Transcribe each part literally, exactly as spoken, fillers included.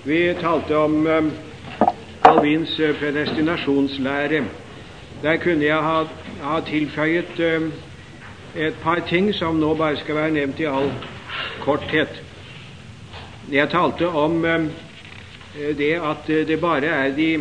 Vi talte om um, Calvins uh, predestinasjonslære. Der kunne jeg ha, ha tilføyet um, et par ting som nå bare skal være nevnt i all korthet. Jeg talte om um, det at det bare er de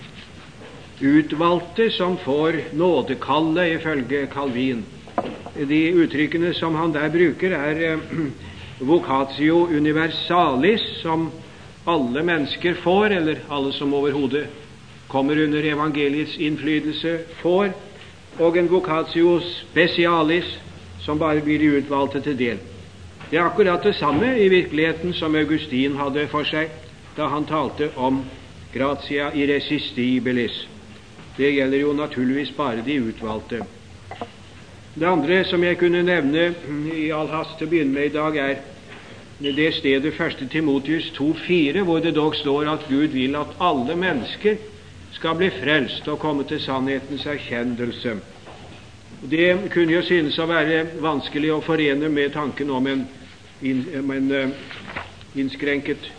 utvalgte som får nådekallet ifølge Calvin. De uttrykkene som han der bruker, er uh, vocatio universalis, som alle mennesker får, eller alle som overhodet kommer under evangeliets innflytelse, får, og en vocatio specialis, som bare blir de utvalgte til del. Det er akkurat det samme i virkeligheten som Augustin hadde for seg da han talte om gratia irresistibilis. Det gjelder jo naturligvis bare de utvalgte. Det andre som jeg kunne nevne i all hast til å begynne med i dag, er det stedet første Timotius to fire, hvor det dog står at Gud vil at alle mennesker skal bli frelst og komme til sannhetens erkjennelse. Det kunne jo synes å være vanskelig å forene med tanken om en, in, en uh, innskrenket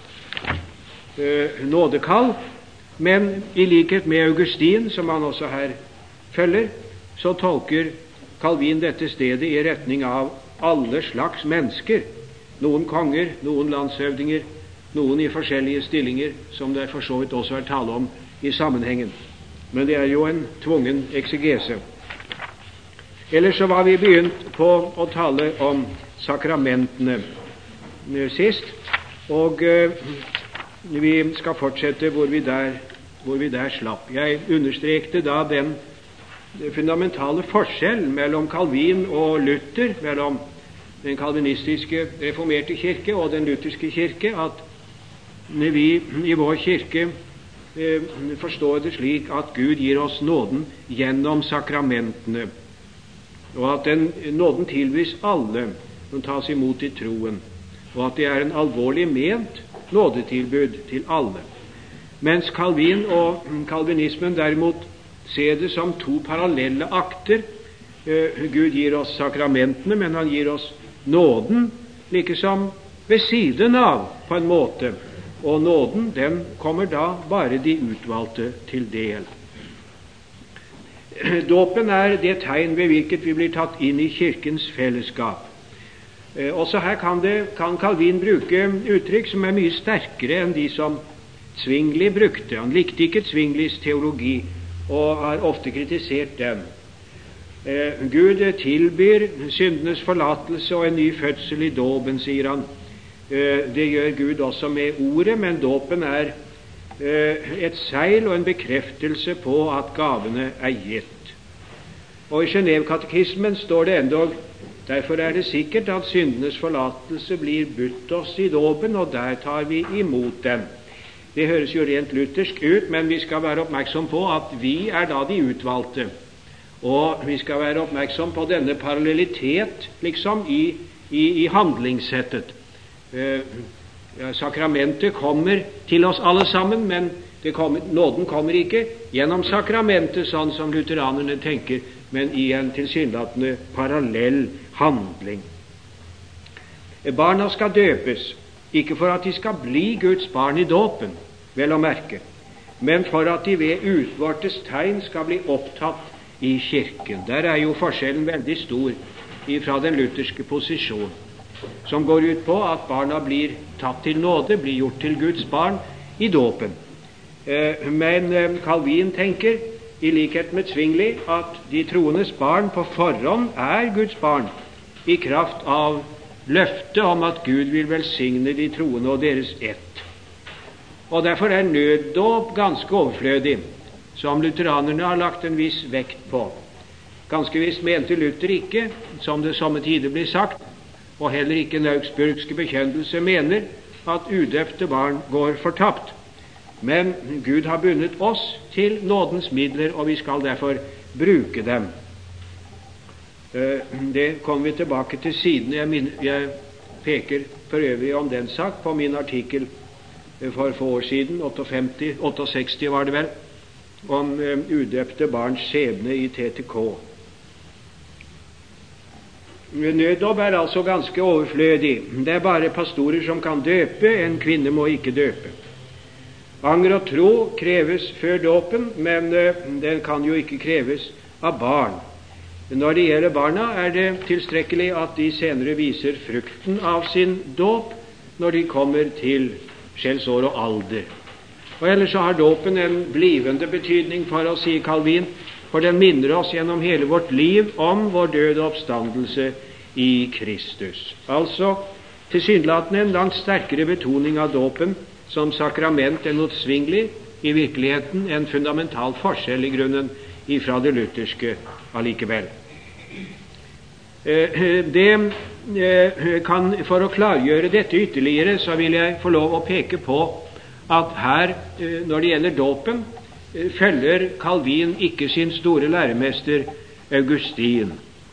uh, nådekall, men i likhet med Augustin, som han også her følger, så tolker Calvin dette stedet i retning av alle slags mennesker. Noen konger, noen landshøvdinger, noen i forskjellige stillinger, som det for så vidt også er tale om i sammenhengen. Men det er jo en tvungen eksegese. Ellers så var vi begynt på å tale om sakramentene sist, og uh, vi skal fortsette hvor vi der, hvor vi der slapp. Jeg understrekte da den fundamentale forskjell mellom Calvin og Luther, mellom den kalvinistiske reformerte kirke og den lutherske kirke, at vi i vår kirke eh, forstår det slik at Gud gir oss nåden gjennom sakramentene, og at den nåden tilbys alle som tas imot i troen, og at det er en alvorlig ment nådetilbud til alle. Mens Calvin og kalvinismen derimot ser det som to parallelle akter. Eh, Gud gir oss sakramentene, men han gir oss nåden likesom ved siden av, på en måte, og nåden den kommer da bare de utvalgte til del. Dåpen er det tegn ved hvilket vi blir tatt inn i kirkens fellesskap. Eh, også her kan, det, kan Calvin bruke uttrykk som er mye sterkere enn de som Zwingli brukte. Han likte ikke Zwinglis teologi og har ofte kritisert den. Eh, Gud tilbyr syndenes forlatelse og en ny fødsel i dåpen, sier han. Eh, det gjør Gud også med ordet, men dåpen er eh, et seil og en bekreftelse på at gavene er gitt. Og i Genève-katekismen står det endog: derfor er det sikkert at syndenes forlatelse blir budt oss i dåpen, og der tar vi imot den. Det høres jo rent luthersk ut, men vi skal være oppmerksom på at vi er da de utvalgte. Og vi skal være oppmerksom på denne parallellitet liksom i, i, i handlingssettet. Eh, ja, sakramentet kommer til oss alle sammen, men det kommer, nåden kommer ikke gjennom sakramentet, sånn som lutheranerne tenker, men i en tilsynelatende parallell handling. Barna skal døpes, ikke for at de skal bli Guds barn i dåpen, vel å merke, men for at de ved utvortes tegn skal bli opptatt i kirken. Der er jo forskjellen veldig stor fra den lutherske posisjon, som går ut på at barna blir tatt til nåde, blir gjort til Guds barn i dåpen. Eh, men eh, Calvin tenker, i likhet med Zwingli, at de troendes barn på forhånd er Guds barn i kraft av løftet om at Gud vil velsigne de troende og deres ett. Og derfor er nøddåp ganske overflødig, som lutheranerne har lagt en viss vekt på. Ganske visst mente Luther ikke, som det somme tider blir sagt, og heller ikke den augsburgske bekjennelse mener, at udøpte barn går fortapt. Men Gud har bundet oss til nådens midler, og vi skal derfor bruke dem. Det kommer vi tilbake til siden. Jeg, min, jeg peker for øvrig om den sak på min artikkel for få år siden, femtiåtte, sekstiåtte var det vel, om uh, udøpte barns skjebne i T T K. Nøddåp er altså ganske overflødig. Det er bare pastorer som kan døpe, en kvinne må ikke døpe. Anger og tro kreves før dåpen, men den kan jo ikke kreves av barn. Når det gjelder barna, er det tilstrekkelig at de senere viser frukten av sin dåp når de kommer til skjellsår og alder. Og ellers så har dåpen en blivende betydning for oss, sier Calvin, for den minner oss gjennom hele vårt liv om vår død og oppstandelse i Kristus. Altså tilsynelatende en langt sterkere betoning av dåpen som sakrament enn utsvingelig, i virkeligheten en fundamental forskjell i grunnen ifra det lutherske allikevel. Det kan, for å klargjøre dette ytterligere, så vil jeg få lov å peke på at her, når det gjelder dåpen, følger Calvin ikke sin store læremester Augustin.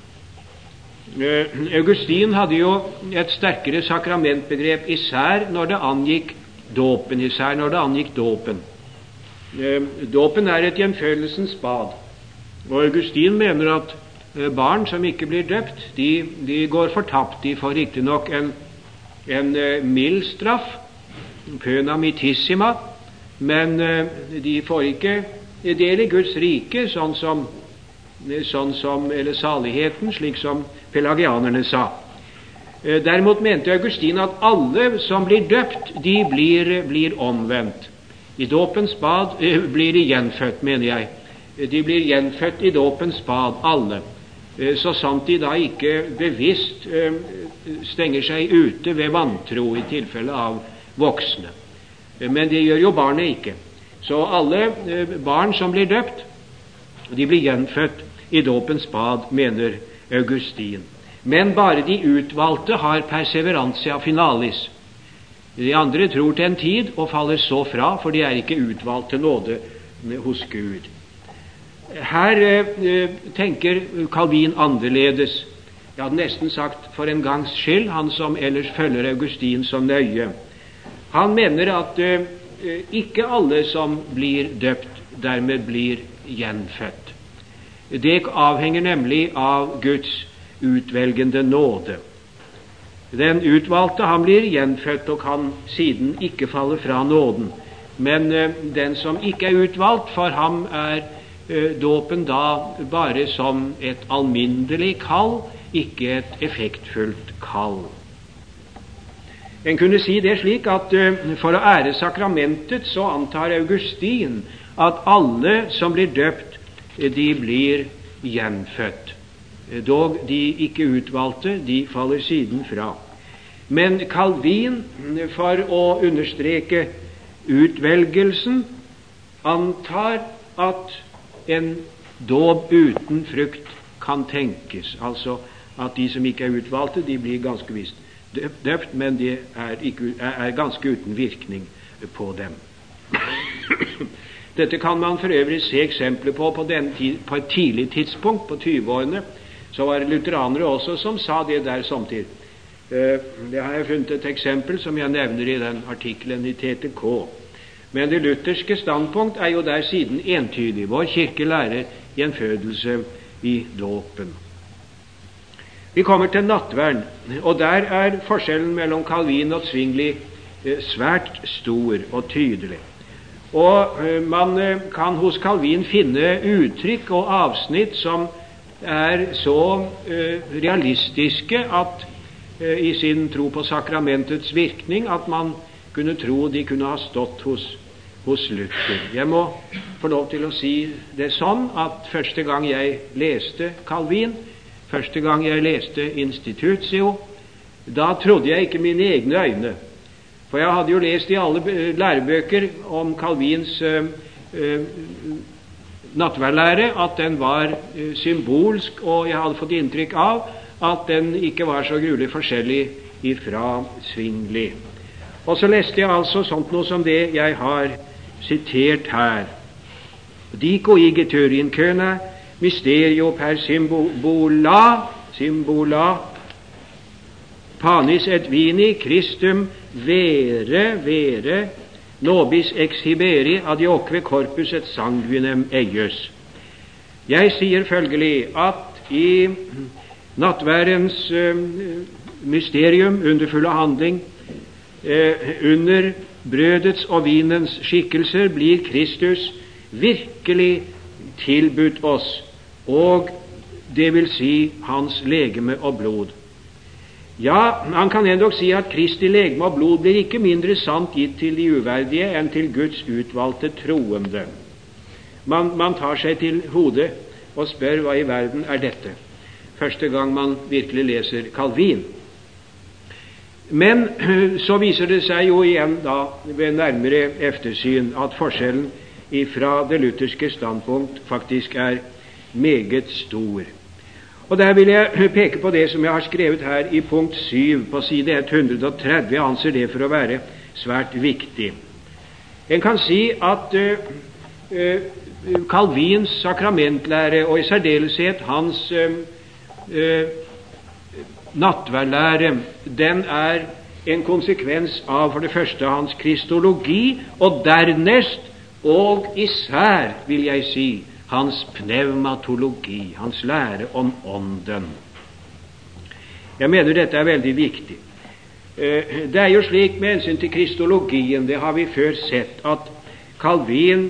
Augustin hadde jo et sterkere sakramentbegrep, især når det angikk dåpen, især når det angikk dåpen. Dåpen er et gjenfødelsens bad, og Augustin mener at barn som ikke blir døpt, de, de går fortapt. De får riktignok en, en mild straff, pøna mitissima, men de får ikke del i Guds rike, sånn som, sånn som eller saligheten, slik som pelagianerne sa. Derimot mente Augustin at alle som blir døpt, de blir, blir omvendt. I dåpens bad eh, blir de gjenfødt, mener jeg. De blir gjenfødt i dåpens bad, alle. Eh, så sant de da ikke bevisst eh, stenger seg ute ved vantro i tilfelle av voksne. Eh, men det gjør jo barnet ikke. Så alle eh, barn som blir døpt, de blir gjenfødt i dåpens bad, mener Augustin. Men bare de utvalgte har perseverantia finalis. De andre tror til en tid og faller så fra, for de er ikke utvalgt til nåde hos Gud. Her eh, tenker Calvin annerledes. Jeg hadde nesten sagt for en gangs skyld, han som ellers følger Augustin så nøye. Han mener at eh, ikke alle som blir døpt, dermed blir gjenfødt. Det avhenger nemlig av Guds utvelgende nåde. Den utvalgte, han blir gjenfødt og kan siden ikke falle fra nåden. Men eh, den som ikke er utvalgt, for ham er eh, dåpen da bare som et alminnelig kall, ikke et effektfullt kall. En kunne si det slik at eh, for å ære sakramentet, så antar Augustin at alle som blir døpt, de blir gjenfødt. Dog de ikke utvalgte, de faller siden fra. Men Calvin, for å understreke utvelgelsen, antar at en dåp uten frukt kan tenkes. Altså at de som ikke er utvalgte, de blir ganske visst døpt, men de er, ikke, er ganske uten virkning på dem. Dette kan man for øvrig se eksempler på på, den tid, på et tidlig tidspunkt, på tyve-årene. Så var det lutheranere også som sa det der samtidig. Det har jeg funnet et eksempel som jeg nevner i den artikkelen i T T K. Men det lutherske standpunkt er jo der siden entydig. Vår kirke lærer gjenfødelse i dåpen. Vi kommer til nattverden, og der er forskjellen mellom Calvin og Zwingli svært stor og tydelig. Og man kan hos Calvin finne uttrykk og avsnitt som er så uh, realistiske at uh, i sin tro på sakramentets virkning at man kunne tro de kunne ha stått hos, hos Luther. Jeg må få lov til å si det sånn at første gang jeg leste Calvin, første gang jeg leste Institutio, da trodde jeg ikke mine egne øyne. For jeg hadde jo lest i alle lærebøker om Calvins uh, uh, nattverdlære at den var uh, symbolsk, og jeg hadde fått inntrykk av at den ikke var så gruelig forskjellig ifra Zwingli. Og så leste jeg altså sånt noe som det jeg har sitert her. Dico igeturin køna mysterio per symbola symbola panis et vini Christum vere vere nobis exhiberi adioque corpus et sanguinem eius. Jeg sier følgelig at i nattverdens uh, mysterium, underfulle handling, eh, under brødets og vinens skikkelser blir Kristus virkelig tilbudt oss, og det vil si hans legeme og blod. Ja, han kan endog si at Kristi legeme og blod blir ikke mindre sant gitt til de uverdige enn til Guds utvalgte troende. Man, man tar seg til hodet og spør hva i verden er dette, første gang man virkelig leser Calvin. Men så viser det seg jo igjen da ved nærmere eftersyn at forskjellen ifra det lutherske standpunkt faktisk er meget stor. Og der vil jeg peke på det som jeg har skrevet her i punkt syv på side ett hundre og tretti. Jeg anser det for å være svært viktig. En kan si at uh, uh, Calvins sakramentlære, og i særdeleshet hans uh, uh, nattverdlære, den er en konsekvens av for det første hans kristologi, og dernest, og især, vil jeg si, hans pneumatologi, hans lære om ånden. Jeg mener dette er veldig viktig. Det er jo slik med hensyn til kristologien, det har vi før sett, at Calvin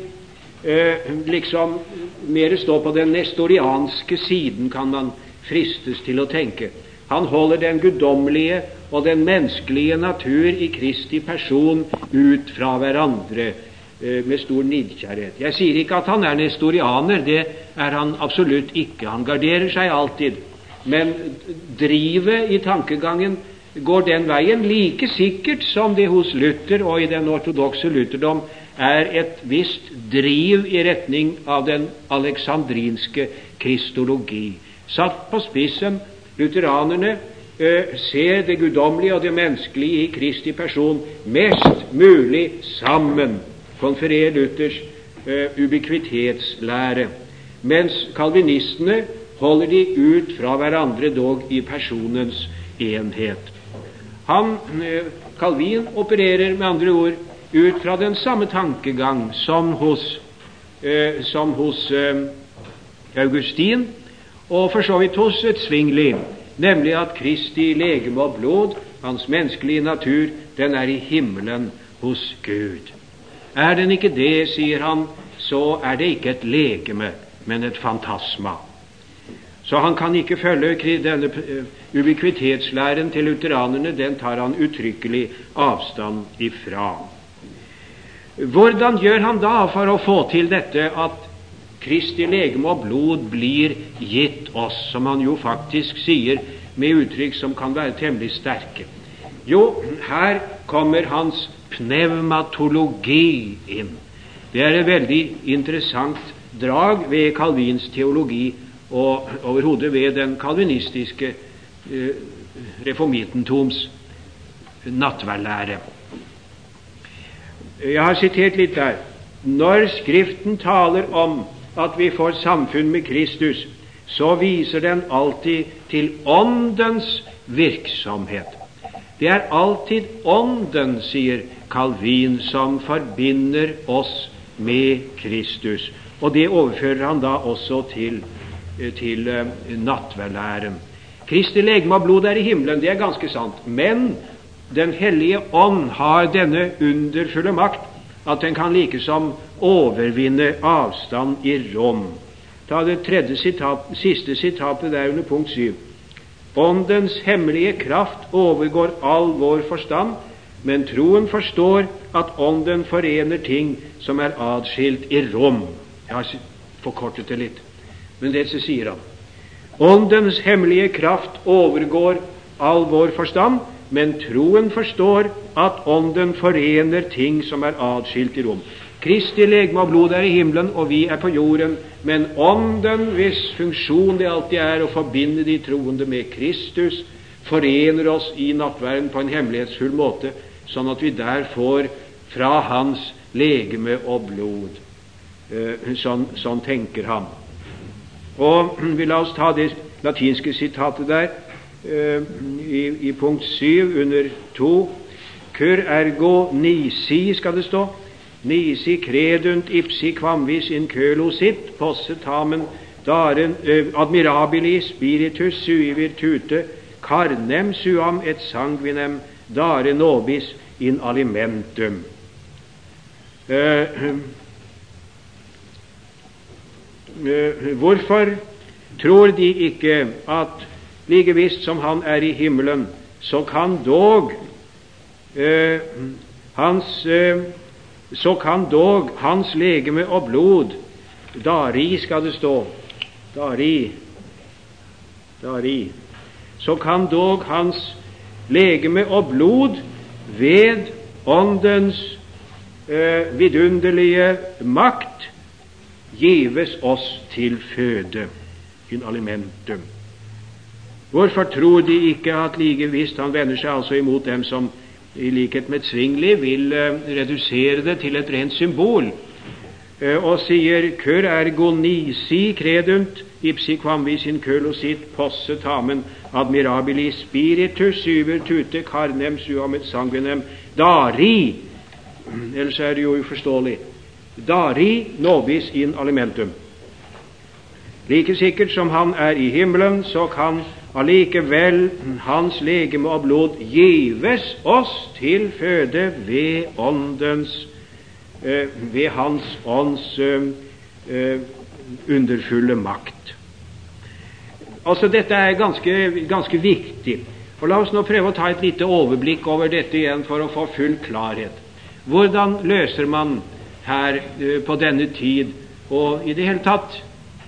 liksom mer står på den nestorianske siden, kan man fristes til å tenke. Han holder den guddommelige og den menneskelige natur i Kristi person ut fra hverandre med stor nidkjærhet. Jeg sier ikke at han er nestorianer, det er han absolutt ikke. Han garderer seg alltid. Men drivet i tankegangen går den veien like sikkert som det hos Luther og i den ortodokse lutherdom er et visst driv i retning av den alexandrinske kristologi. Satt på spissen, lutheranerne eh, ser det guddommelige og det menneskelige i Kristi person mest mulig sammen. Konfererer Luthers uh, ubiquitetslære, mens kalvinistene holder de ut fra hverandre dog i personens enhet. Han, uh, Calvin, opererer med andre ord ut fra den samme tankegang som hos, uh, som hos uh, Augustin, og for så vidt hos et Zwingli, nemlig at Kristi legeme og blod, hans menneskelige natur, den er i himmelen hos Gud. Er den ikke det, sier han, så er det ikke et legeme, men et fantasma. Så han kan ikke følge denne ubiquitetslæren til lutheranerne, den tar han uttrykkelig avstand ifra. Hvordan gjør han da for å få til dette at Kristi legeme og blod blir gitt oss, som han jo faktisk sier med uttrykk som kan være temmelig sterke? Jo, her kommer hans pneumatologi inn. Det er et veldig interessant drag ved Calvins teologi og overhodet ved den kalvinistiske eh, reformitentoms nattverdlære. Jeg har sitert litt der. Når Skriften taler om at vi får samfunn med Kristus, så viser den alltid til åndens virksomhet. Det er alltid ånden, sier Calvin, som forbinder oss med Kristus. Og det overfører han da også til, til uh, nattverdlæren. Kristi legeme og blod er i himmelen, det er ganske sant. Men Den hellige ånd har denne underfulle makt, at den kan likesom overvinne avstand i rom. Ta det tredje sitat, siste sitatet der under punkt syv. Åndens hemmelige kraft overgår all vår forstand, men troen forstår at ånden forener ting som er adskilt i rom. Jeg har forkortet det litt, men det så sier han. Åndens hemmelige kraft overgår all vår forstand, men troen forstår at ånden forener ting som er adskilt i rom. Kristi legeme og blod er i himmelen, og vi er på jorden, men ånden, hvis funksjon det alltid er å forbinde de troende med Kristus, forener oss i nattverden på en hemmelighetsfull måte, sånn at vi der får fra hans legeme og blod. Sånn, sånn tenker han. Og vi la oss ta det latinske sitatet der, i, i punkt syv under to. Cur ergo nisi, skal det stå. Nisi credunt ipsi quamvis in cœlo sit, posse tamen daren eh, admirabili spiritus sui virtute, carnem suam et sanguinem dare nobis in alimentum. Uh, uh, hvorfor tror de ikke at like visst som han er i himmelen, så kan dog uh, hans uh, så kan dog hans legeme og blod, dari skal det stå, dari, dari, så kan dog hans legeme og blod ved åndens øh, vidunderlige makt gives oss til føde, in alimentum. Hvorfor tror de ikke at like visst, han vender seg altså imot dem som i likhet med Zwingli vil uh, redusere det til et rent symbol, uh, og sier «Cur ergo nisi credunt, ipsi quamvis in culosit posse tamen admirabilis spiritus syver tute carnem suam et sanguinem dari». Ellers er det jo uforståelig. «Dari nobis in alimentum». Like sikkert som han er i himmelen, så kan allikevel hans legeme og blod gives oss til føde ved åndens, øh, ved hans ånds øh, øh, underfulle makt. Altså, dette er ganske, ganske viktig. Og la oss nå prøve å ta et lite overblikk over dette igjen for å få full klarhet. Hvordan løser man her øh, på denne tid, og i det hele tatt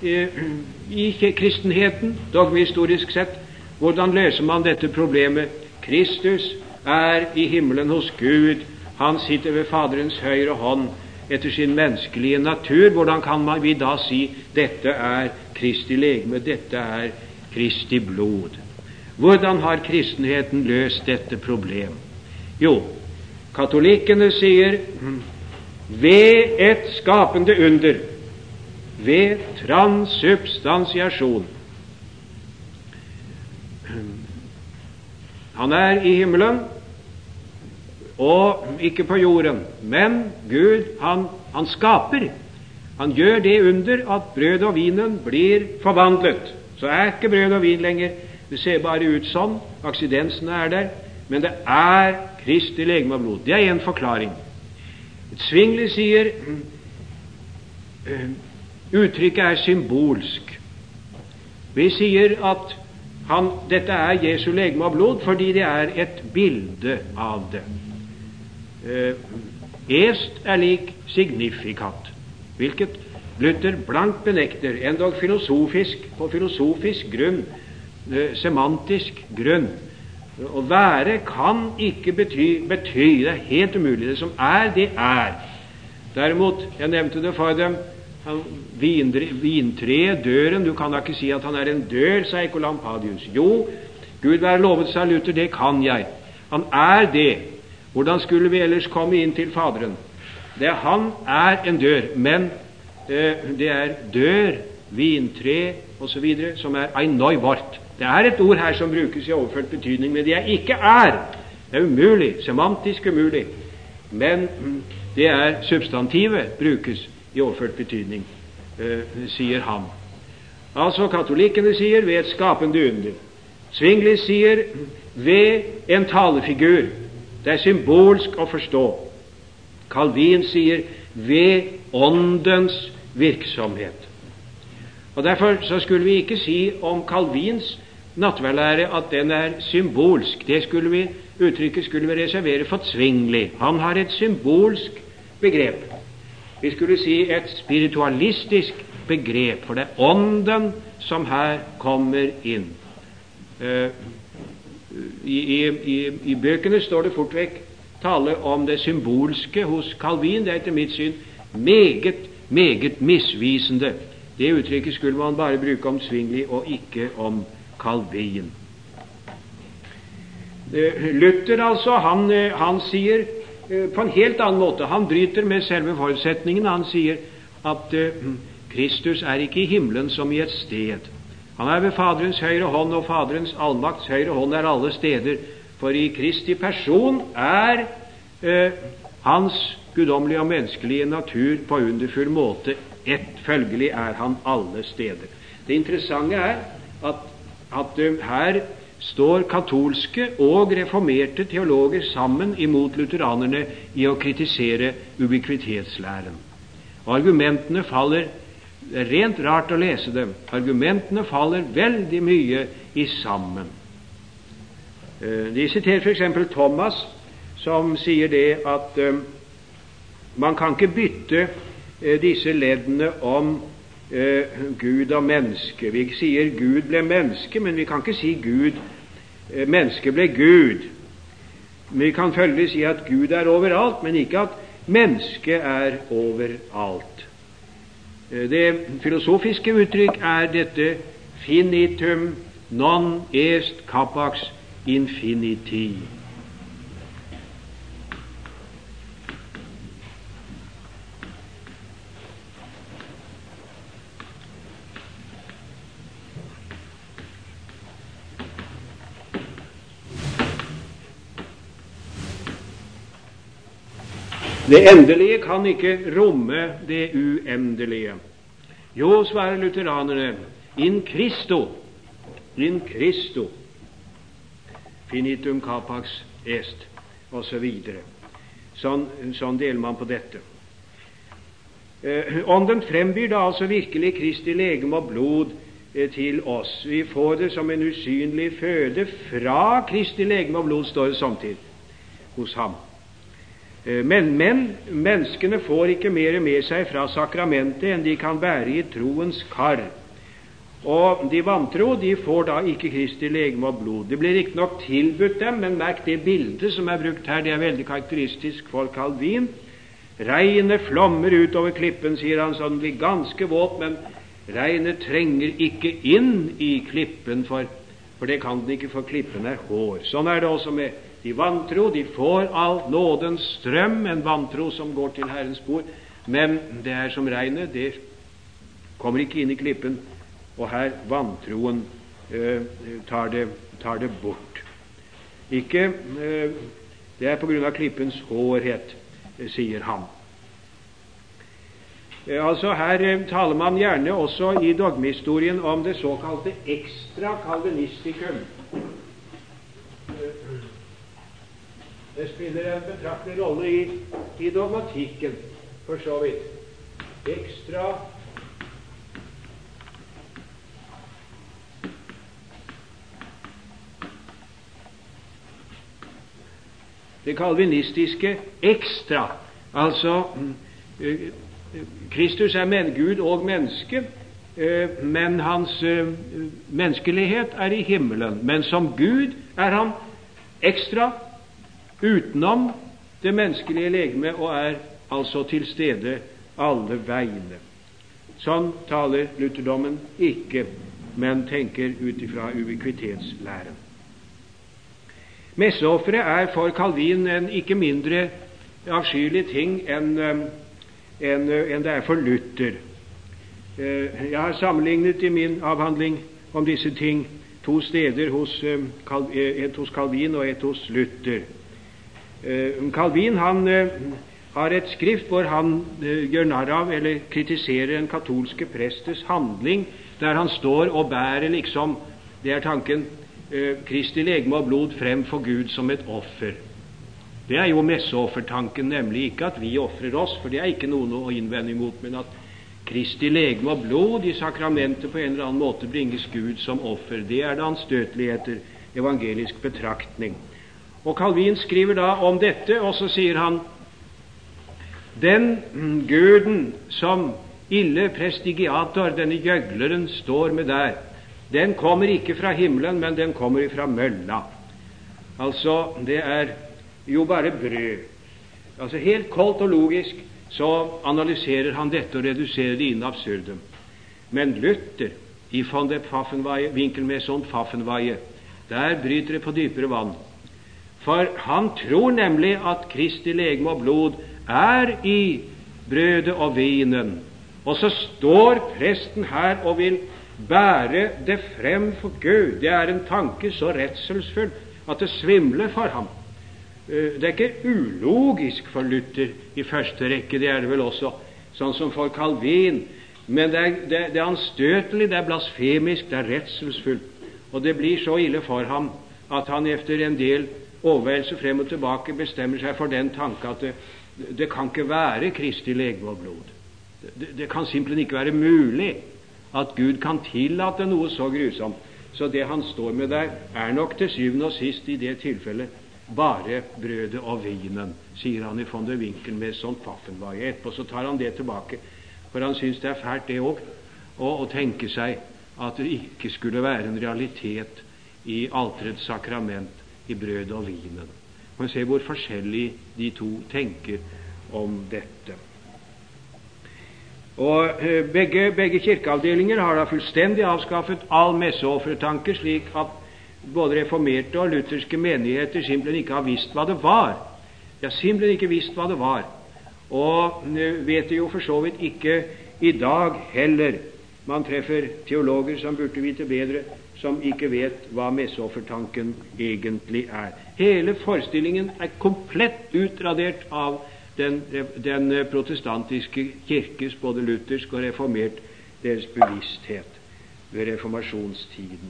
i kristenheten, dogmehistorisk sett, hvordan løser man dette problemet? Kristus er i himmelen hos Gud, han sitter ved Faderens høyre hånd etter sin menneskelige natur. Hvordan kan man, vi da si dette er Kristi legeme, dette er Kristi blod? Hvordan har kristenheten løst dette problem? Jo, katolikkene sier ved et skapende under, ved transsubstansiasjon. Han er i himmelen og ikke på jorden, men Gud, han, han skaper. Han gjør det under at brød og vinen blir forvandlet. Så er ikke brød og vin lenger. Det ser bare ut sånn. Aksidensene er der. Men det er Kristi legeme og blod. Det er en forklaring. Zwingli sier uttrykket er symbolsk. Vi sier at han, dette er Jesu legeme og blod fordi det er et bilde av det. Eh, est er lik signifikat, hvilket Luther blankt benekter, endog filosofisk, på filosofisk grunn, eh, semantisk grunn. Å være kan ikke bety, bety, det er helt umulig. Det som er, det er. Derimot, jeg nevnte det for dem, vintreet, døren, du kan da ikke si at han er en dør, sa Ecolampadius. Jo, Gud være lovet, sa Luther, det kan jeg. Han er det. Hvordan skulle vi ellers komme inn til Faderen? Det er, han er en dør, men eh, det er dør, vintre og så videre, som er einoi vort. Det er et ord her som brukes i overført betydning, men det er ikke er. Det er umulig, semantisk umulig. Men det er substantivet brukes i overført betydning, øh, sier han. Altså, katolikkene sier ved et skapende under. Zwingli sier ved en talefigur. Det er symbolsk å forstå. Calvin sier ved åndens virksomhet. Og derfor så skulle vi ikke si om Calvins nattverdlære at den er symbolsk. Det skulle vi, uttrykket skulle vi reservere for Zwingli. Han har et symbolsk begrep. Vi skulle si et spiritualistisk begrep, for det er ånden som her kommer inn. Uh, i, i, I bøkene står det fort vekk tale om det symbolske hos Calvin. Det er etter mitt syn meget, meget misvisende. Det uttrykket skulle man bare bruke om Zwingli og ikke om Calvin. Uh, Luther altså, han, han sier på en helt annen måte. Han bryter med selve forutsetningen. Han sier at uh, Kristus er ikke i himmelen som i et sted. Han er ved Faderens høyre hånd, og Faderens allmakts høyre hånd er alle steder. For i Kristi person er uh, hans guddommelige og menneskelige natur på underfull måte ett. Følgelig er han alle steder. Det interessante er at, at uh, her står katolske og reformerte teologer sammen imot lutheranerne i å kritisere ubiquitetslæren. Argumentene faller, det er rent rart å lese dem, argumentene faller veldig mye i sammen. De siterer for eksempel Thomas, som sier det at uh, man kan ikke bytte uh, disse leddene om uh, Gud og menneske. Vi sier Gud ble menneske, men vi kan ikke si Gud, uh, menneske ble Gud. Vi kan følgelig si at Gud er overalt, men ikke at menneske er overalt. Uh, det filosofiske uttrykk er dette finitum non est capax infiniti. Det endelige kan ikke romme det uendelige. Jo, svarer lutheranerne, in Christo, in Christo, finitum capax est, og så videre. Sånn, sånn deler man på dette. Eh, ånden frembyr da altså virkelig Kristi legeme og blod eh, til oss. Vi får det som en usynlig føde fra Kristi legeme og blod, står det samtidig hos ham. Eh, men, men menneskene får ikke mer med seg fra sakramentet enn de kan bære i troens kar. Og de vantro, de får da ikke Kristi legeme og blod. Det blir ikke nok tilbudt dem, men merk det bildet som er brukt her, det er veldig karakteristisk for Calvin. Regnet flommer utover klippen, sier han, så den blir ganske våt, men regnet trenger ikke inn i klippen, for, for det kan den ikke, for klippen er hår. Sånn er det også med de vantro. De får all nådens strøm, en vantro som går til Herrens bord, men det er som regnet, det kommer ikke inn i klippen. Og her vantroen eh, tar, det, tar det bort. Ikke, eh, det er på grunn av klippens hårhet, eh, sier han. Eh, altså her eh, taler man gjerne også i dogmehistorien om det såkalte extra calvinisticum. Eh, det spiller en betraktelig rolle i, i dogmatikken, for så vidt. Extra det kalvinistiske ekstra, altså Kristus er men Gud og menneske, men hans menneskelighet er i himmelen, men som Gud er han ekstra utenom det menneskelige legeme og er altså til stede alle veiene. Sånn taler lutherdommen ikke, men tenker ut ifra ubiquitetslæren. Messeofferet er for Calvin en ikke mindre avskyelig ting enn en, en det er for Luther. Jeg har sammenlignet i min avhandling om disse ting to steder, hos, et hos Calvin og et hos Luther. Calvin han har et skrift hvor han gjør narr av eller kritiserer en katolske prestes handling, der han står og bærer liksom, det er tanken, Kristi legeme og blod frem for Gud som et offer. Det er jo messeoffertanken, nemlig ikke at vi offrer oss, for det er ikke noen å innvende imot, men at Kristi legeme og blod i sakramentet på en eller annen måte bringes Gud som offer. Det er det anstøtelig etter evangelisk betraktning. Og Calvin skriver da om dette, og så sier han: den Guden som ille prestigiator, denne gjøgleren, står med der, den kommer ikke fra himmelen, men den kommer fra mølla. Altså, det er jo bare brød. Altså, helt koldt og logisk så analyserer han dette og reduserer det inn absurdum. Men Luther, i von der Pfaffenweihe, Winkelmesson Pfaffenweihe, der bryter det på dypere vann. For han tror nemlig at Kristi legeme og blod er i brødet og vinen. Og så står presten her og vil bære det frem for Gud. Det er en tanke så redselsfull at det svimler for ham. Det er ikke ulogisk for Luther i første rekke, det er det vel også, sånn som for Calvin, men det er, det, det er anstøtelig, det er blasfemisk, det er redselsfullt. Og det blir så ille for ham at han efter en del overveielse frem og tilbake bestemmer seg for den tanke at det, det kan ikke være Kristi legeme og blod. Det, det kan simpelthen ikke være mulig at Gud kan tillate noe så grusomt. Så det han står med der, er nok til syvende og sist i det tilfellet bare brødet og vinen, sier han i von der Winkel med sånt Pfaffenweie. Etterpå så tar han det tilbake, for han syns det er fælt det òg, å tenke seg at det ikke skulle være en realitet i alterets sakrament, i brødet og vinen. Man ser hvor forskjellig de to tenker om dette. Og begge, begge kirkeavdelinger har da fullstendig avskaffet all messeoffertanke, slik at både reformerte og lutherske menigheter simpelthen ikke har visst hva det var. De har simpelthen ikke visst hva det var. Og vet det jo for så vidt ikke i dag heller. Man treffer teologer som burde vite bedre, som ikke vet hva messeoffertanken egentlig er. Hele forestillingen er komplett utradert av den, den protestantiske kirkes, både luthersk og reformert, deres bevissthet ved reformasjonstiden.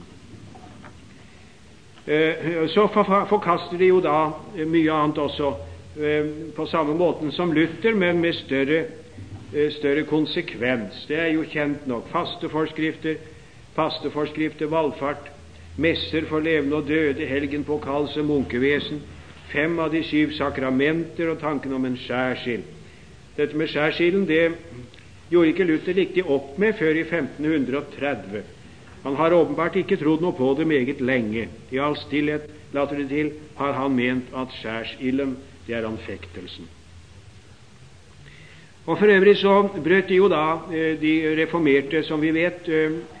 Så forkaster de jo da mye annet også, på samme måten som Luther, men med større, større konsekvens. Det er jo kjent nok. Fasteforskrifter, fasteforskrifter, valgfart, messer for levende og døde, helgenpåkallelse, munkevesen, fem av de syv sakramenter og tanken om en skjærsild. Dette med skjærsilden, det gjorde ikke Luther riktig opp med før i femten tretti. Han har åpenbart ikke trodd noe på det meget lenge. I all stillhet, later det til, har han ment at skjærsilden, det er anfektelsen. Og for øvrig så brøt de jo da, de reformerte, som vi vet,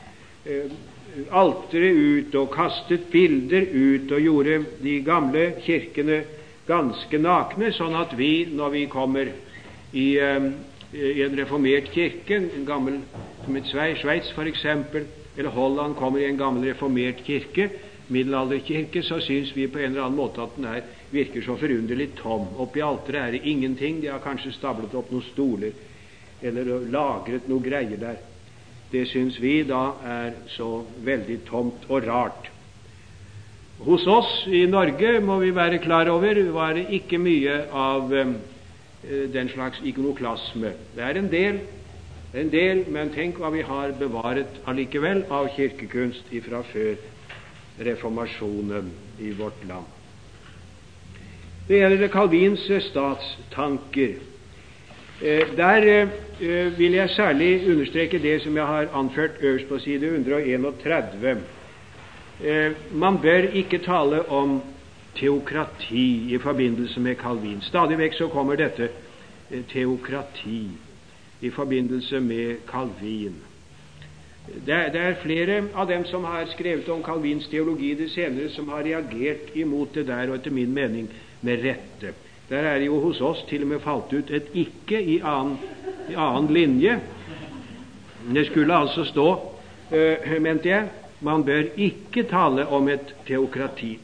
alteret ut og kastet bilder ut og gjorde de gamle kirkene ganske nakne, sånn at vi, når vi kommer i, i en reformert kirke, en gammel, som et Sveits for eksempel, eller Holland kommer i en gammel reformert kirke, middelalderkirke, så syns vi på en eller annen måte at den her virker så forunderlig tom. Oppi alteret er det ingenting. De har kanskje stablet opp noen stoler eller lagret noe greier der. Det syns vi da er så veldig tomt og rart. Hos oss i Norge, må vi være klar over, var det ikke mye av um, den slags ikonoklasme. Det er en del, en del, men tenk hva vi har bevaret allikevel av kirkekunst ifra før reformasjonen i vårt land. Det gjelder Calvins statstanker. Eh, der eh, vil jeg særlig understreke det som jeg har anført øverst på side ett hundre trettien. Eh, man bør ikke tale om teokrati i forbindelse med Calvin. Stadig vekk så kommer dette eh, teokrati i forbindelse med Calvin. Det er, det er flere av dem som har skrevet om Calvins teologi det senere, som har reagert imot det der, og etter min mening med rette. Der er jo hos oss til og med falt ut et ikke i annen, i annen linje. Det skulle altså stå, øh, mente jeg, man bør ikke tale om et teokrati.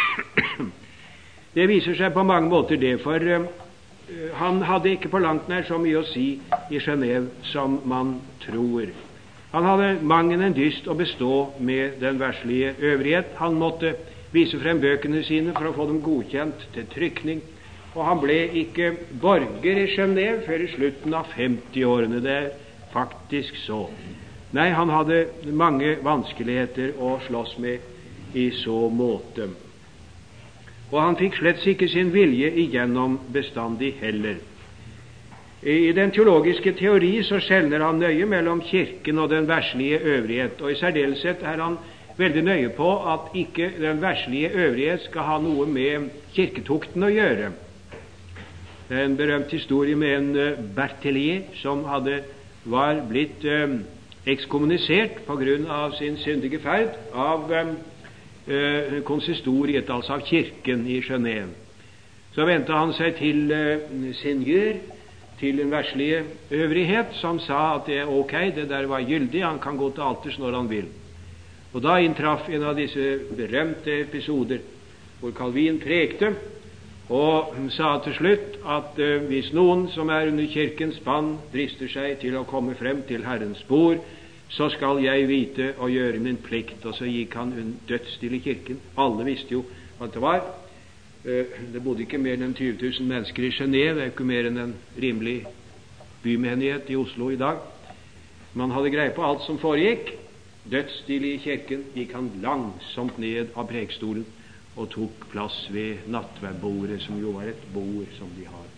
Det viser seg på mange måter det, for øh, han hadde ikke på langt nær så mye å si i Genève som man tror. Han hadde mangen en dyst å bestå med den verslige øvrighet. Han måtte vise frem bøkene sine for å få dem godkjent til trykning, og han ble ikke borger i Genève før i slutten av femtiårene. Det er faktisk så. Nei, han hadde mange vanskeligheter å slåss med i så måte. Og han fikk slett ikke sin vilje igjennom bestandig heller. I den teologiske teori så skjelner han nøye mellom kirken og den verslige øvrighet, og i særdeleshet er han veldig nøye på at ikke den verslige øvrighet skal ha noe med kirketukten å gjøre. Det er en berømt historie med en uh, Berthelier som hadde, var blitt uh, ekskommunisert på grunn av sin syndige ferd av um, uh, konsistoriet, altså av kirken i Genève. Så ventet han seg til uh, seigneur, til en verslige øvrighet, som sa at det er ok, det der var gyldig, han kan gå til alters når han vil. Og da inntraff en av disse berømte episoder hvor Calvin prekte og sa til slutt at uh, hvis noen som er under kirkens bann drister seg til å komme frem til Herrens bord, så skal jeg vite og gjøre min plikt. Og så gikk han dødsstille i kirken. Alle visste jo hva det var. Det bodde ikke mer enn tyve tusen mennesker i Genève. Det er ikke mer enn en rimelig bymenighet i Oslo i dag. Man hadde greie på alt som foregikk. Dødsstille i kirken gikk han langsomt ned av prekestolen og tok plass ved nattverdbordet, som jo var et bord som de har.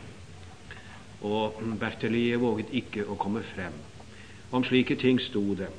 Og Berthelier våget ikke å komme frem. Om slike ting sto det.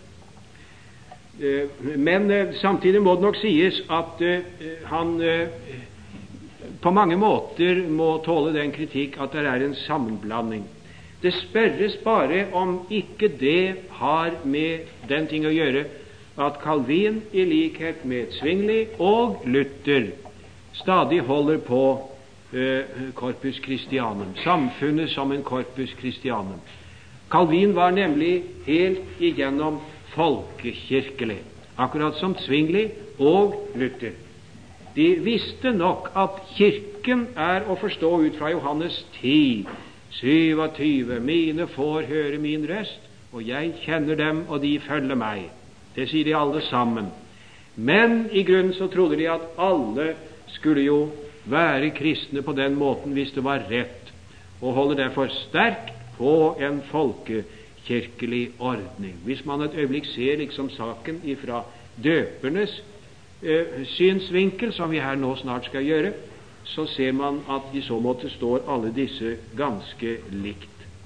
Men samtidig må det nok sies at han på mange måter må tåle den kritikk at det er en sammenblanding. Det spørres bare om ikke det har med den ting å gjøre at Calvin, i likhet med Zwingli og Luther, stadig holder på uh, Corpus Christianum, samfunnet som en Corpus Christianum. Calvin var nemlig helt igjennom folkekirkelig, akkurat som Zwingli og Luther. De visste nok at kirken er å forstå ut fra Johannes ti, syvogtyve. Mine får høre min røst, og jeg kjenner dem, og de følger meg. Det sier de alle sammen. Men i grunnen så trodde de at alle skulle jo være kristne på den måten hvis det var rett, og holder derfor sterkt på en folkekirkelig ordning. Hvis man et øyeblikk ser liksom saken ifra døpernes eh, synsvinkel, som vi her nå snart skal gjøre, så ser man at i så måte står alle disse ganske likt.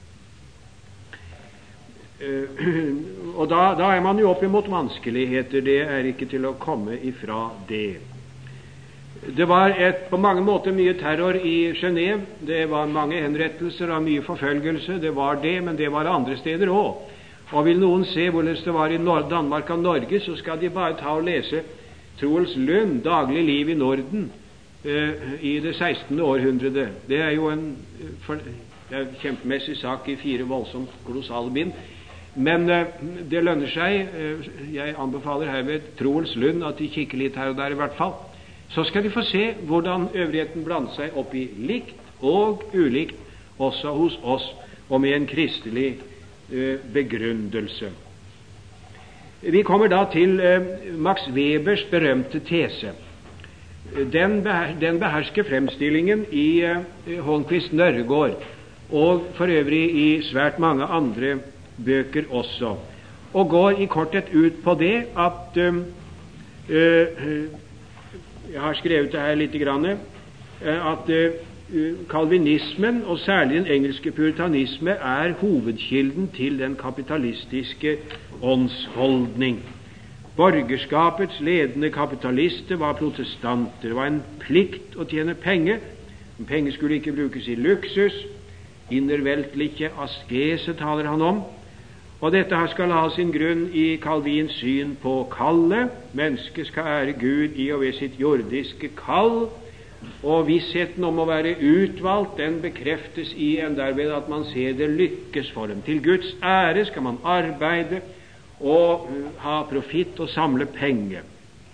Uh, og da, da er man jo opp imot vanskeligheter. Det er ikke til å komme ifra det. Det var et, på mange måter mye terror i Genève. Det var mange henrettelser og mye forfølgelse. Det var det, men det var andre steder også. Og vil noen se hvordan det var i Nord- Danmark og Norge, så skal de bare ta og lese Troels Lund, Daglig liv i Norden, i det sekstende århundrede. Det er jo en, for, det er en kjempemessig sak i fire voldsomt kolossale bind. Men det lønner seg. Jeg anbefaler herved Troels Lund at de kikker litt her og der i hvert fall. Så skal de få se hvordan øvrigheten blander seg opp i likt og ulikt også hos oss, og med en kristelig begrunnelse. Vi kommer da til Max Webers berømte tese. Den, beher, den behersker fremstillingen i uh, Holmquist Nørregård, og for øvrig i svært mange andre bøker også, og går i korthet ut på det at uh, uh, jeg har skrevet det her litt grann, uh, at uh, kalvinismen, og særlig den engelske puritanisme, er hovedkilden til den kapitalistiske åndsholdning. Borgerskapets ledende kapitalister var protestanter. Det var en plikt å tjene penger. Men penger skulle ikke brukes i luksus. Innerveltliche askese taler han om. Og dette her skal ha sin grunn i Calvins syn på kallet. Mennesket skal ære Gud i og ved sitt jordiske kall. Og vissheten om å være utvalgt, den bekreftes i en derved at man ser det lykkes for dem. Til Guds ære skal man arbeide og ha profitt og samle penger.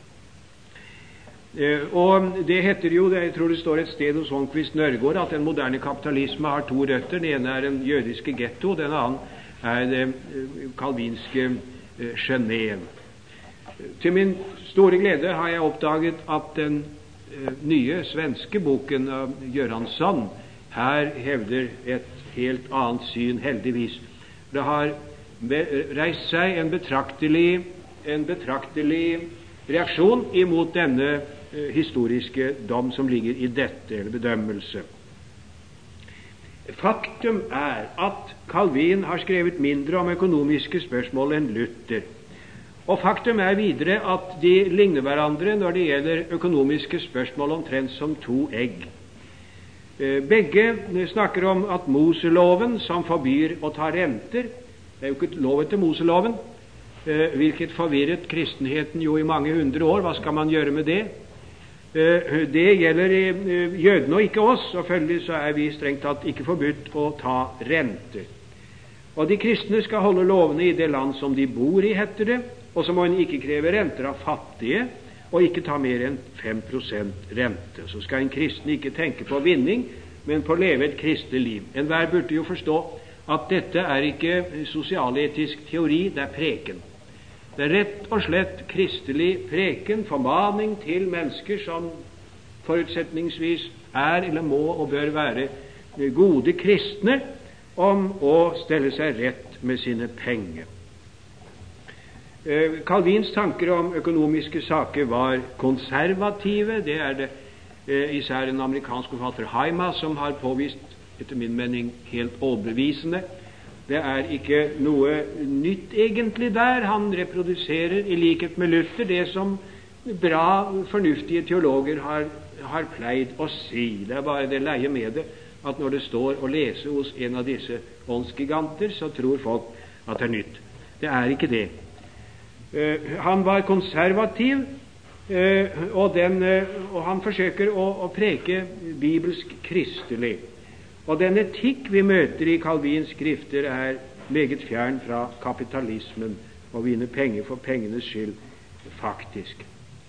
Eh, og det heter jo, jeg tror det står et sted hos Holmquist Nørregård, at den moderne kapitalisme har to røtter. Den ene er den jødiske getto, den andre er det eh, kalvinske eh, Genève. Til min store glede har jeg oppdaget at den eh, nye svenske boken av Göransson her hevder et helt annet syn, heldigvis. Det har reist seg en betraktelig, en betraktelig reaksjon imot denne eh, historiske dom som ligger i dette, eller bedømmelse. Faktum er at Calvin har skrevet mindre om økonomiske spørsmål enn Luther. Og faktum er videre at de ligner hverandre når det gjelder økonomiske spørsmål omtrent som to egg. Eh, begge snakker om at Moseloven, som forbyr å ta renter, det er jo ikke lov etter Moseloven, eh, hvilket forvirret kristenheten jo i mange hundre år. Hva skal man gjøre med det? Eh, det gjelder eh, jødene og ikke oss, og følgelig så er vi strengt tatt ikke forbudt å ta renter. Og de kristne skal holde lovene i det land som de bor i, heter det, og så må en ikke kreve renter av fattige, og ikke ta mer enn fem prosent rente. Så skal en kristen ikke tenke på vinning, men på å leve et kristelig liv. Enhver burde jo forstå at dette er ikke sosialetisk teori, det er preken. Det er rett og slett kristelig preken, formaning til mennesker som forutsetningsvis er eller må og bør være gode kristne, om å stelle seg rett med sine penger. Calvins tanker om økonomiske saker var konservative. Det er det især en amerikansk forfatter, Haima, som har påvist, etter min mening, helt overbevisende. Det er ikke noe nytt egentlig der. Han reproduserer i likhet med Luther det som bra, fornuftige teologer har, har pleid å si. Det er bare det leie med det at når det står å lese hos en av disse åndsgiganter, så tror folk at det er nytt. Det er ikke det. Uh, han var konservativ, uh, og, den, uh, og han forsøker å, å preke bibelsk kristelig. Og den etikk vi møter i Calvins skrifter, er meget fjern fra kapitalismen og vinne penger for pengenes skyld, faktisk.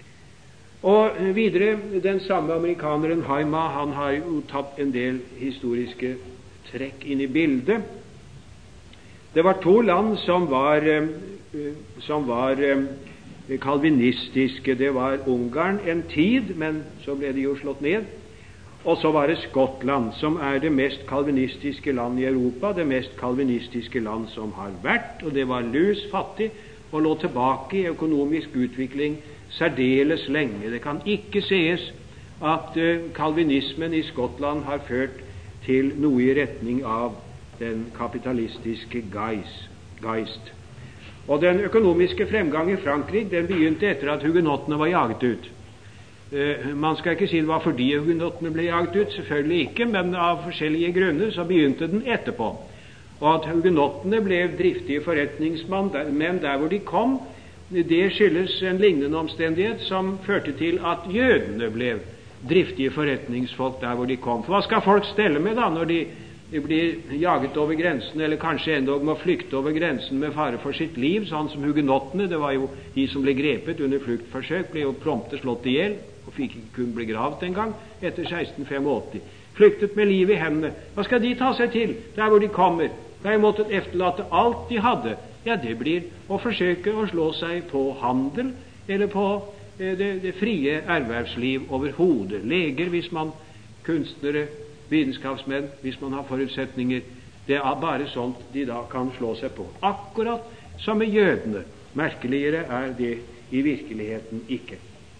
Og videre, den samme amerikaneren Haima, han har jo tatt en del historiske trekk inn i bildet. Det var to land som var, som var kalvinistiske. Det var Ungarn en tid, men så ble de jo slått ned. Og så var det Skottland, som er det mest kalvinistiske land i Europa, det mest kalvinistiske land som har vært, og det var lus fattig og lå tilbake i økonomisk utvikling særdeles lenge. Det kan ikke sies at uh, kalvinismen i Skottland har ført til noe i retning av den kapitalistiske geist. Og den økonomiske fremgang i Frankrike, den begynte etter at hugenottene var jaget ut. Uh, man skal ikke si det var fordi hugenottene ble jaget ut, selvfølgelig ikke, men av forskjellige grunner så begynte den etterpå. Og at hugenottene ble driftige forretningsmenn der hvor de kom, det skyldes en lignende omstendighet som førte til at jødene ble driftige forretningsfolk der hvor de kom. For hva skal folk stelle med da, når de, de blir jaget over grensen, eller kanskje endog må flykte over grensen med fare for sitt liv, sånn som hugenottene? Det var jo de som ble grepet under fluktforsøk, ble jo prompte slått i hjel, og fikk ikke kun bli gravet en gang etter seksten åttifem. Flyktet med liv i hendene. Hva skal de ta seg til der hvor de kommer? Da de måtte efterlate alt de hadde. Ja, det blir å forsøke å slå seg på handel, eller på eh, det, det frie erhvervsliv overhodet. Leger, hvis man kunstnere, vitenskapsmenn, hvis man har forutsetninger. Det er bare sånt de da kan slå seg på. Akkurat som med jødene. Merkeligere er det i virkeligheten ikke.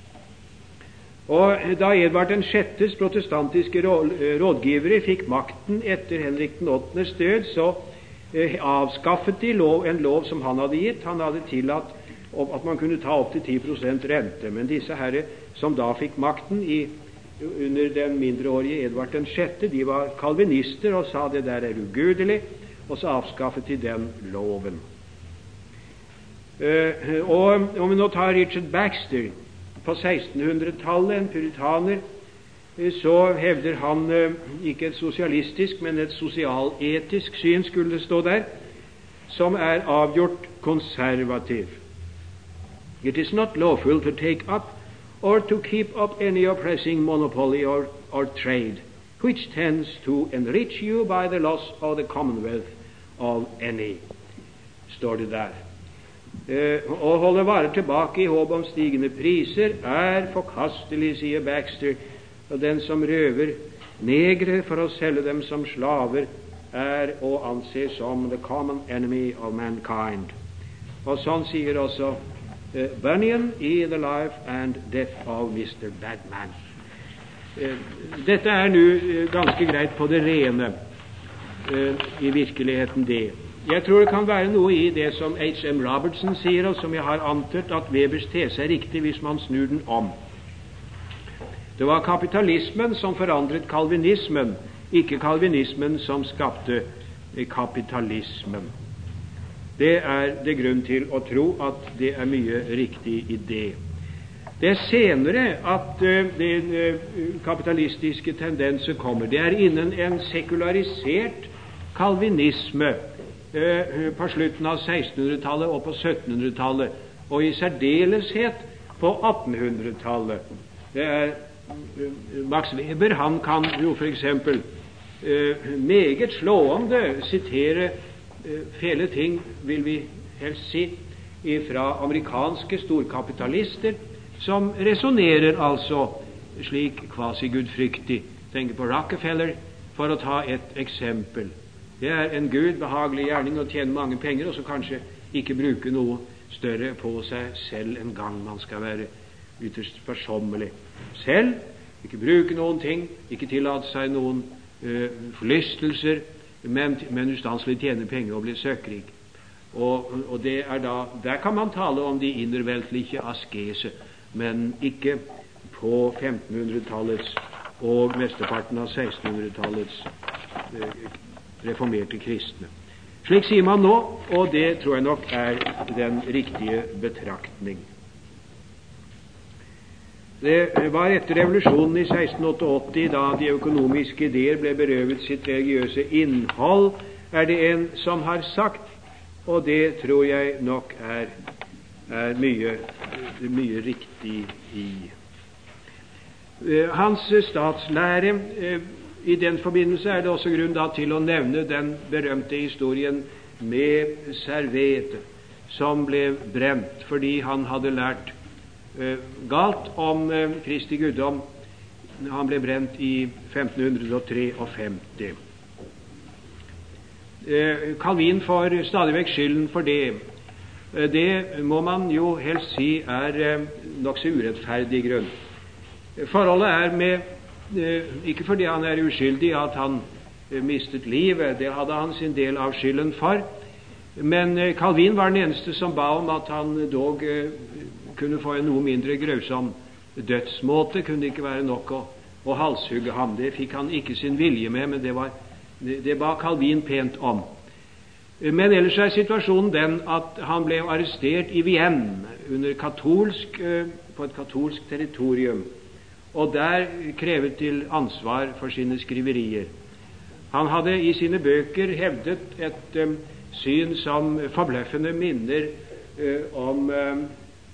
Og da Edvard den sjettes protestantiske rådgivere fikk makten etter Henrik den åttendes død, så eh, avskaffet de lov, en lov som han hadde gitt. Han hadde tillatt at man kunne ta opp til ti prosent rente. Men disse herre som da fikk makten i, under den mindreårige Edvard den sjette, de var kalvinister og sa det der er ugudelig, og så avskaffet de den loven. Eh, og om vi nå tar Richard Baxter, på sekstenhundretallet, en puritaner, så hevder han ikke et sosialistisk, men et sosialetisk syn, skulle det stå der, som er avgjort konservativ. It is not lawful to take up or to keep up any oppressing monopoly or, or trade, which tends to enrich you by the loss of the commonwealth of any, står det der. Uh, å holde varer tilbake i håp om stigende priser er forkastelig, sier Baxter, og den som røver negre for å selge dem som slaver er å anse som the common enemy of mankind. Og sånn sier også uh, Bunyan i The Life and Death of mister Badman. Uh, dette er nå uh, ganske greit på det rene, uh, i virkeligheten det. Jeg tror det kan være noe i det som H M Robertson sier, og som jeg har antydet, at Webers tese er riktig hvis man snur den om. Det var kapitalismen som forandret kalvinismen, ikke kalvinismen som skapte kapitalismen. Det er det grunn til å tro at det er mye riktig i det. Det er senere at uh, den uh, kapitalistiske tendenser kommer. Det er innen en sekularisert kalvinisme på slutten av sekstenhundretallet og på syttenhundretallet, og i særdeleshet på attenhundretallet. Det er Max Weber, han kan jo for eksempel eh, meget slående sitere eh, fele ting, vil vi helst si, fra amerikanske storkapitalister som resonerer altså slik kvasi-gudfryktig. Tenker på Rockefeller, for å ta et eksempel. Det er en Gud behagelig gjerning å tjene mange penger, og så kanskje ikke bruke noe større på seg selv en gang. Man skal være ytterst sparsommelig selv, ikke bruke noen ting, ikke tillate seg noen uh, forlystelser, men, men ustanselig tjene penger og bli søkkrik. Og, og det er da, der kan man tale om de innerveltliche askese, men ikke på femtenhundretallets og mesteparten av sekstenhundretallets uh, reformerte kristne. Slik sier man nå, og det tror jeg nok er den riktige betraktning. Det var etter revolusjonen i seksten åttiåtte, da de økonomiske ideer ble berøvet sitt religiøse innhold, er det en som har sagt, og det tror jeg nok er, er mye, mye riktig i. Hans statslære, i den forbindelse er det også grunn da til å nevne den berømte historien med Servete, som ble brent fordi han hadde lært eh, galt om eh, Kristi guddom. Han ble brent i femten femtitre. Eh, Calvin får stadig vekk skylden for det. Eh, det må man jo helst si er eh, nokså urettferdig grunn. Forholdet er med ikke fordi han er uskyldig at han mistet livet, det hadde han sin del av skylden for, men Calvin var den eneste som ba om at han dog kunne få en noe mindre grausom dødsmåte. Kunne det ikke være nok å, å halshugge ham. Det fikk han ikke sin vilje med, men det, var, det ba Calvin pent om. Men ellers er situasjonen den at han ble arrestert i Vienne under katolsk, på et katolsk territorium, og der krevet til ansvar for sine skriverier. Han hadde i sine bøker hevdet et um, syn som forbløffende minner uh, om, uh,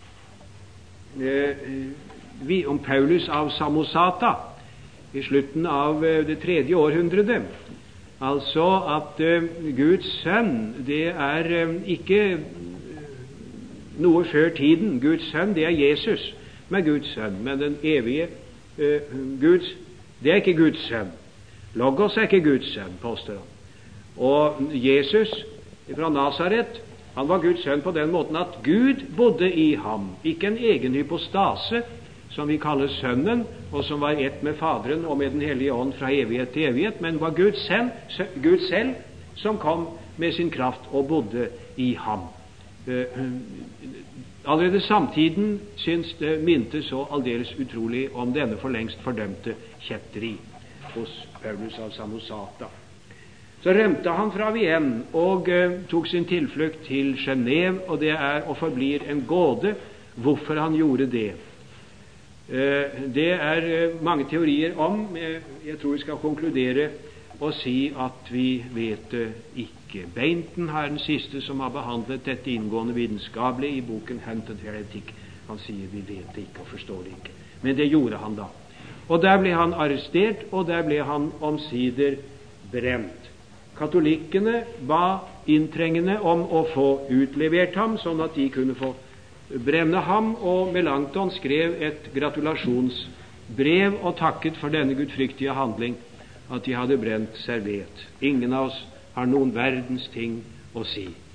uh, om Paulus av Samosata i slutten av uh, det tredje århundredet. Altså at uh, Guds sønn, det er uh, ikke noe før tiden. Guds sønn, det er Jesus, med Guds sønn, men den evige Uh, Guds, det er ikke Guds sønn. Logos er ikke Guds sønn, påstår han. Og Jesus fra Nazaret, han var Guds sønn på den måten at Gud bodde i ham. Ikke en egen hypostase, som vi kaller sønnen, og som var ett med Faderen og med den hellige ånd fra evighet til evighet, men var Gud selv, Gud selv som kom med sin kraft og bodde i ham. Uh, Allerede samtiden syns det minte så aldeles utrolig om denne for lengst fordømte kjetteri hos Paulus av Samosata. Så rømte han fra Vienne og uh, tok sin tilflukt til Genève, og det er og forblir en gåte hvorfor han gjorde det. Uh, det er uh, mange teorier om. Jeg tror vi skal konkludere og si at vi vet det ikke. Beinton er den siste som har behandlet dette inngående vitenskapelig i boken Hunted Heretic. Han sier vi vet det ikke og forstår det ikke. Men det gjorde han da. Og der ble han arrestert, og der ble han omsider brent. Katolikkene ba inntrengende om å få utlevert ham, sånn at de kunne få brenne ham, og Melanchthon skrev et gratulasjonsbrev og takket for denne gudfryktige handling, at de hadde brent Servet. Ingen av oss har noen verdens ting å si.